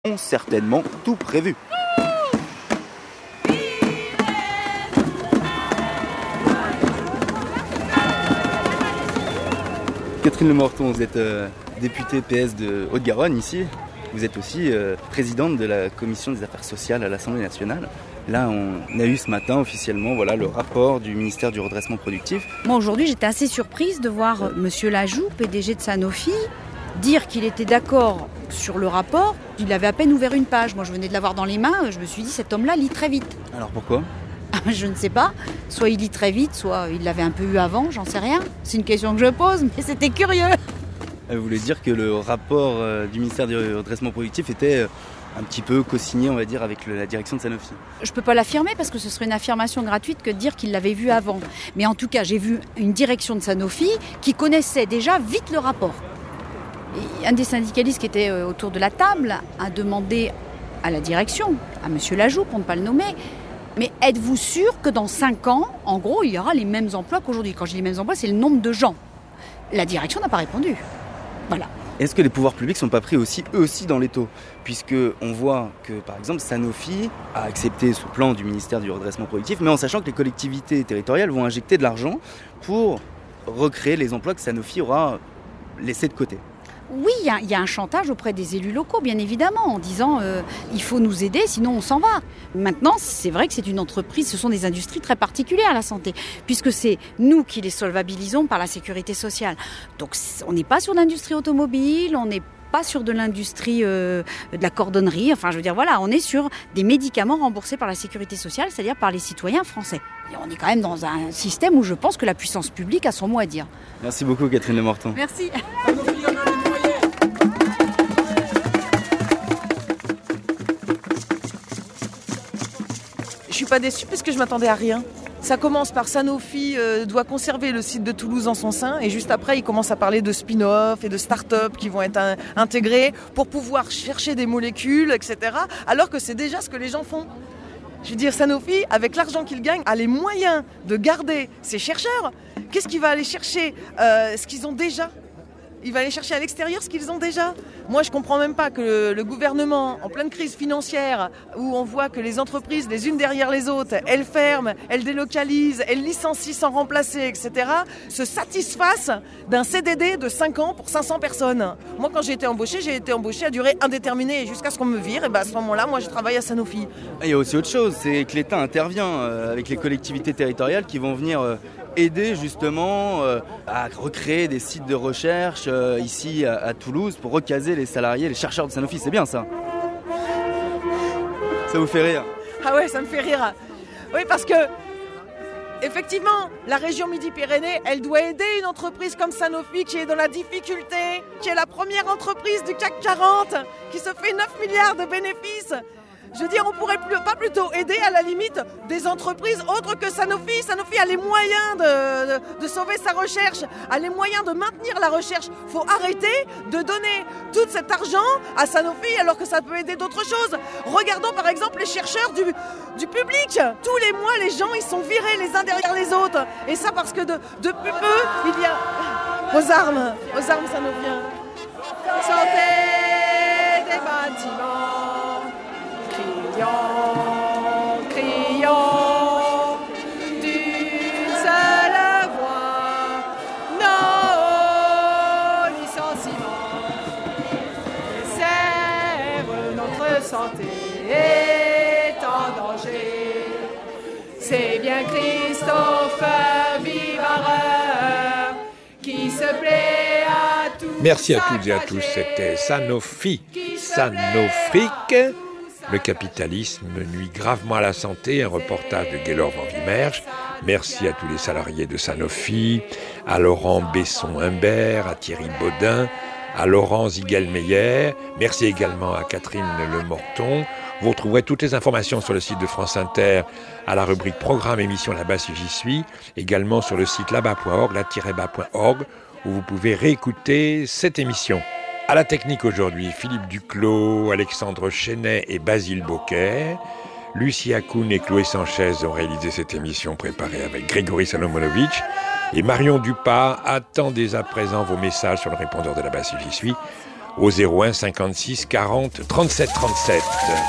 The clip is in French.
ont certainement tout prévu. Catherine Lemorton, vous êtes députée PS de Haute-Garonne ici. Vous êtes aussi présidente de la commission des affaires sociales à l'Assemblée nationale. Là, on a eu ce matin officiellement le rapport du ministère du redressement productif. Moi, aujourd'hui, j'étais assez surprise de voir Monsieur Lajoux, PDG de Sanofi, dire qu'il était d'accord sur le rapport. Il avait à peine ouvert une page. Moi, je venais de l'avoir dans les mains. Je me suis dit, cet homme-là lit très vite. Alors pourquoi ? Je ne sais pas. Soit il lit très vite, soit il l'avait un peu eu avant, j'en sais rien. C'est une question que je pose, mais c'était curieux. Vous voulez dire que le rapport du ministère du redressement productif était un petit peu co-signé, on va dire, avec la direction de Sanofi? Je ne peux pas l'affirmer parce que ce serait une affirmation gratuite que de dire qu'il l'avait vu avant. Mais en tout cas, j'ai vu une direction de Sanofi qui connaissait déjà vite le rapport. Et un des syndicalistes qui était autour de la table a demandé à la direction, à Monsieur Lajoux, pour ne pas le nommer, mais êtes-vous sûr que dans 5 ans, en gros, il y aura les mêmes emplois qu'aujourd'hui? Quand je dis les mêmes emplois, c'est le nombre de gens. La direction n'a pas répondu. Voilà. Est-ce que les pouvoirs publics ne sont pas pris eux aussi dans l'étau? Puisqu'on voit que, par exemple, Sanofi a accepté ce plan du ministère du redressement productif, mais en sachant que les collectivités territoriales vont injecter de l'argent pour recréer les emplois que Sanofi aura laissés de côté. Oui, il y a un chantage auprès des élus locaux, bien évidemment, en disant il faut nous aider, sinon on s'en va. Maintenant, c'est vrai que c'est une entreprise, ce sont des industries très particulières, la santé, puisque c'est nous qui les solvabilisons par la sécurité sociale. Donc on n'est pas sur l'industrie automobile, on n'est pas sur de l'industrie de la cordonnerie, enfin je veux dire voilà, on est sur des médicaments remboursés par la sécurité sociale, c'est-à-dire par les citoyens français. Et on est quand même dans un système où je pense que la puissance publique a son mot à dire. Merci beaucoup Catherine Lemorton. Merci. Je suis pas déçue parce que je m'attendais à rien. Ça commence par Sanofi doit conserver le site de Toulouse en son sein et juste après il commence à parler de spin-off et de start-up qui vont être intégrés pour pouvoir chercher des molécules, etc. Alors que c'est déjà ce que les gens font. Je veux dire, Sanofi, avec l'argent qu'il gagne, a les moyens de garder ses chercheurs. Qu'est-ce qu'il va aller chercher ce qu'ils ont déjà ? Il va aller chercher à l'extérieur ce qu'ils ont déjà. Moi, je comprends même pas que le gouvernement, en pleine crise financière, où on voit que les entreprises, les unes derrière les autres, elles ferment, elles délocalisent, elles licencient sans remplacer, etc., se satisfassent d'un CDD de 5 ans pour 500 personnes. Moi, quand j'ai été embauchée à durée indéterminée jusqu'à ce qu'on me vire. Et à ce moment-là, moi, je travaille à Sanofi. Il y a aussi autre chose, c'est que l'État intervient avec les collectivités territoriales qui vont venir aider justement à recréer des sites de recherche ici à Toulouse pour recaser les salariés, les chercheurs de Sanofi. C'est bien ça. Ça vous fait rire? Ah ouais, ça me fait rire. Oui, parce que effectivement, la région Midi-Pyrénées, elle doit aider une entreprise comme Sanofi qui est dans la difficulté, qui est la première entreprise du CAC 40, qui se fait 9 milliards de bénéfices. Je veux dire, on pourrait pas plutôt aider à la limite des entreprises autres que Sanofi. Sanofi a les moyens de sauver sa recherche, a les moyens de maintenir la recherche. Il faut arrêter de donner tout cet argent à Sanofi alors que ça peut aider d'autres choses. Regardons par exemple les chercheurs du public. Tous les mois, les gens ils sont virés les uns derrière les autres. Et ça parce que depuis peu, il y a aux armes sanofiens. Santé des bâtiments. Crions d'une seule voix nos licenciements. Serve notre santé est en danger. C'est bien Christophe Vivareur qui se plaît à tous. Merci à toutes et à tous, c'était Sanofi, Sanofric. Le capitalisme nuit gravement à la santé, un reportage de Gaylor Van Wimmerge. Merci à tous les salariés de Sanofi, à Laurent Besson-Humbert, à Thierry Baudin, à Laurent Ziegel-Meyer. Merci également à Catherine Lemorton. Vous retrouverez toutes les informations sur le site de France Inter à la rubrique Programme émission là-bas si j'y suis, également sur le site là-bas.org, là-bas.org, où vous pouvez réécouter cette émission. À la technique aujourd'hui, Philippe Duclos, Alexandre Chenet et Basile Bocquet. Lucie Akoun et Chloé Sanchez ont réalisé cette émission préparée avec Grégory Salomonovitch. Et Marion Dupas attend dès à présent vos messages sur le répondeur de la base si j'y suis au 01 56 40 37 37.